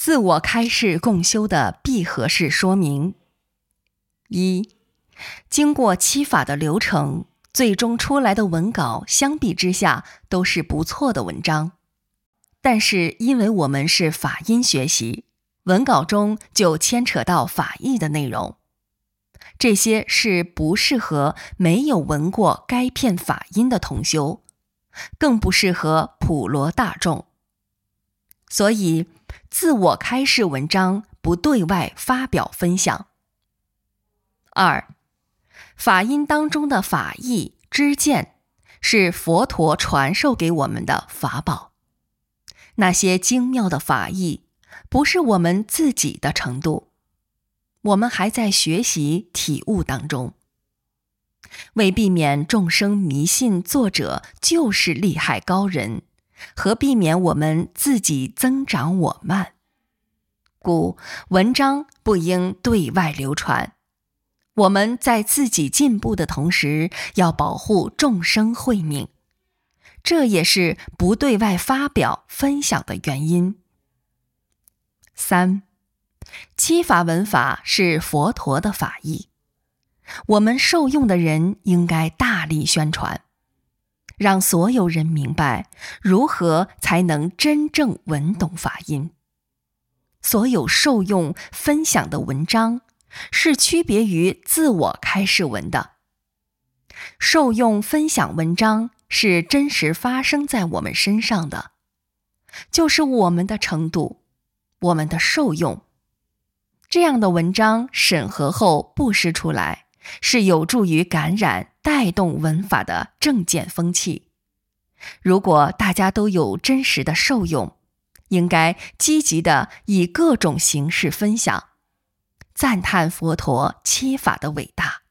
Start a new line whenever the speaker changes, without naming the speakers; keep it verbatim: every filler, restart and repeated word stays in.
自我开示共修的闭合式说明。一、经过七法的流程，最终出来的文稿相比之下都是不错的文章。但是因为我们是法音学习，文稿中就牵扯到法义的内容，这些是不适合没有闻过该片法音的同修，更不适合普罗大众。所以自我开示文章不对外发表分享。二、法音当中的法义知见是佛陀传授给我们的法宝，那些精妙的法义不是我们自己的程度，我们还在学习体悟当中。为避免众生迷信作者就是厉害高人，和避免我们自己增长我慢，故文章不应对外流传。我们在自己进步的同时，要保护众生慧命，这也是不对外发表分享的原因。三、七法文法是佛陀的法义，我们受用的人应该大力宣传，让所有人明白如何才能真正闻懂法音。所有受用分享的文章是区别于自我开示文的。受用分享文章是真实发生在我们身上的，就是我们的程度，我们的受用。这样的文章审核后布施出来，是有助于感染带动闻法的正见风气。如果大家都有真实的受用，应该积极地以各种形式分享，赞叹佛陀七法的伟大。